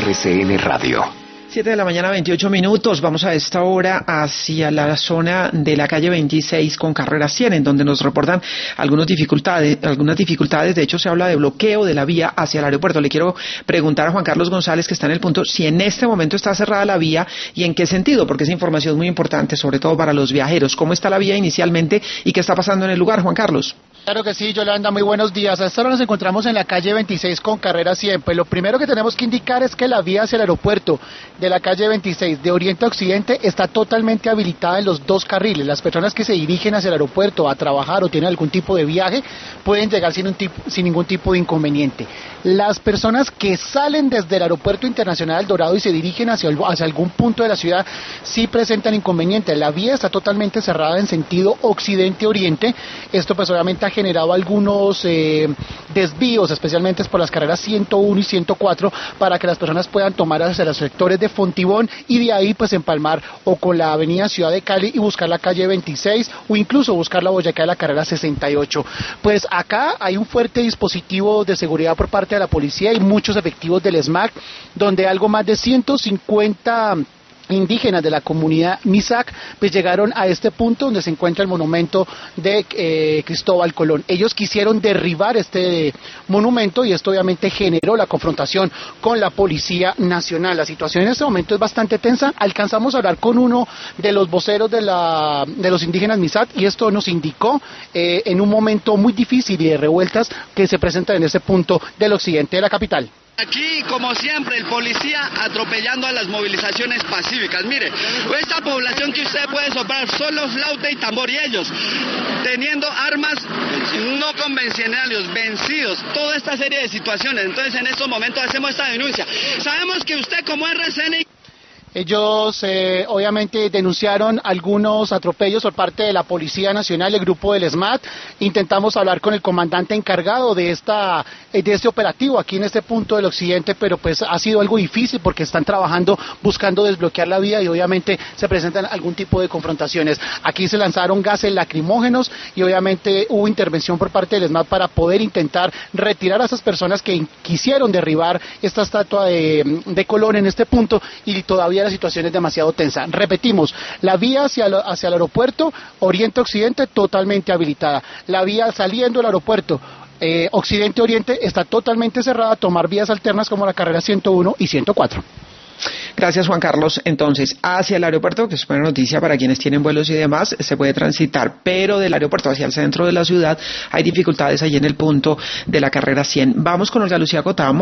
RCN Radio. 7 de la mañana, 28 minutos. Vamos a esta hora hacia la zona de la calle 26 con carrera 100, en donde nos reportan algunas dificultades. De hecho, se habla de bloqueo de la vía hacia el aeropuerto. Le quiero preguntar a Juan Carlos González, que está en el punto, si en este momento está cerrada la vía y en qué sentido, porque esa información es muy importante, sobre todo para los viajeros. ¿Cómo está la vía inicialmente y qué está pasando en el lugar, Juan Carlos? Claro que sí, Yolanda, muy buenos días. A esta hora nos encontramos en la calle 26 con carrera 100. Pues lo primero que tenemos que indicar es que la vía hacia el aeropuerto de la calle 26 de oriente a occidente está totalmente habilitada en los dos carriles. Las personas que se dirigen hacia el aeropuerto a trabajar o tienen algún tipo de viaje pueden llegar sin ningún tipo de inconveniente. Las personas que salen desde el aeropuerto internacional El Dorado y se dirigen hacia algún punto de la ciudad sí presentan inconvenientes. La vía está totalmente cerrada en sentido occidente-oriente. Esto pues obviamente ha generado algunos desvíos, especialmente por las carreras 101 y 104, para que las personas puedan tomar hacia los sectores de Fontibón y de ahí pues empalmar o con la avenida Ciudad de Cali y buscar la calle 26 o incluso buscar la Boyacá de la carrera 68. Pues acá hay un fuerte dispositivo de seguridad por parte de la policía y muchos efectivos del SMAC, donde algo más de 150 indígenas de la comunidad Misak pues llegaron a este punto donde se encuentra el monumento de Cristóbal Colón. Ellos quisieron derribar este monumento y esto obviamente generó la confrontación con la Policía Nacional. La situación en este momento es bastante tensa. Alcanzamos a hablar con uno de los voceros de los indígenas Misak y esto nos indicó en un momento muy difícil y de revueltas que se presentan en ese punto del occidente de la capital. Aquí, como siempre, el policía atropellando a las movilizaciones pacíficas. Mire, esta población que usted puede soplar solo flauta y tambor y ellos teniendo armas no convencionales, vencidos, toda esta serie de situaciones. Entonces, en estos momentos hacemos esta denuncia. Sabemos que usted como RCN... Ellos obviamente denunciaron algunos atropellos por parte de la Policía Nacional, el grupo del SMAT. Intentamos hablar con el comandante encargado de este operativo aquí en este punto del occidente, pero pues ha sido algo difícil porque están trabajando buscando desbloquear la vía y obviamente se presentan algún tipo de confrontaciones. Aquí se lanzaron gases lacrimógenos y obviamente hubo intervención por parte del SMAT para poder intentar retirar a esas personas que quisieron derribar esta estatua de Colón en este punto y todavía la situación es demasiado tensa. Repetimos, la vía hacia el aeropuerto oriente-occidente totalmente habilitada. La vía saliendo del aeropuerto occidente-oriente está totalmente cerrada. Tomar vías alternas como la carrera 101 y 104. Gracias, Juan Carlos. Entonces, hacia el aeropuerto, que es buena noticia para quienes tienen vuelos y demás, se puede transitar, pero del aeropuerto hacia el centro de la ciudad hay dificultades ahí en el punto de la carrera 100. Vamos con Olga Lucía Cotamo.